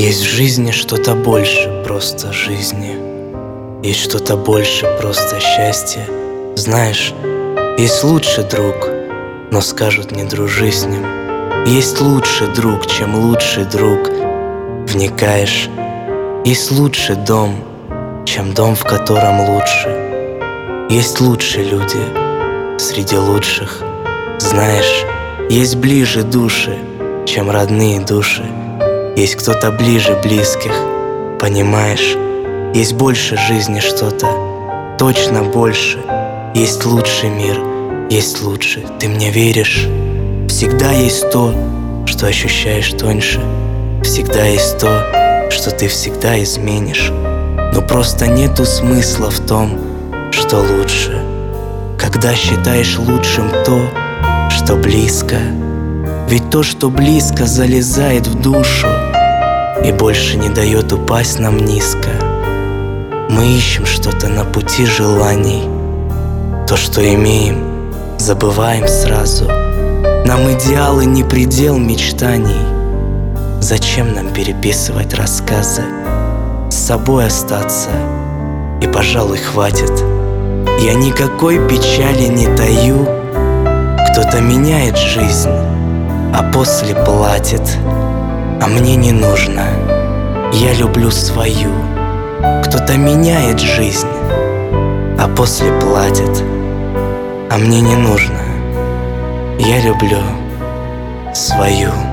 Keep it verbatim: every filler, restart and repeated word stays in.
Есть в жизни что-то больше просто жизни. Есть что-то больше просто счастья. Знаешь, есть лучший друг, но скажут: не дружи с ним. Есть лучший друг, чем лучший друг. Вникаешь. Есть лучший дом, чем дом, в котором лучше. Есть лучшие люди среди лучших. Знаешь, есть ближе души, чем родные души. Есть кто-то ближе близких, понимаешь? Есть больше жизни что-то, точно больше. Есть лучший мир, есть лучше. Ты мне веришь? Всегда есть то, что ощущаешь тоньше. Всегда есть то, что ты всегда изменишь. Но просто нету смысла в том, что лучше. Когда считаешь лучшим то, что близко. Ведь то, что близко, залезает в душу и больше не дает упасть нам низко. Мы ищем что-то на пути желаний. То, что имеем, забываем сразу. Нам идеалы не предел мечтаний. Зачем нам переписывать рассказы? С собой остаться, и, пожалуй, хватит. Я никакой печали не таю. Кто-то меняет жизнь, а после платит. А мне не нужно, я люблю свою. Кто-то меняет жизнь, а после платит. А мне не нужно, я люблю свою.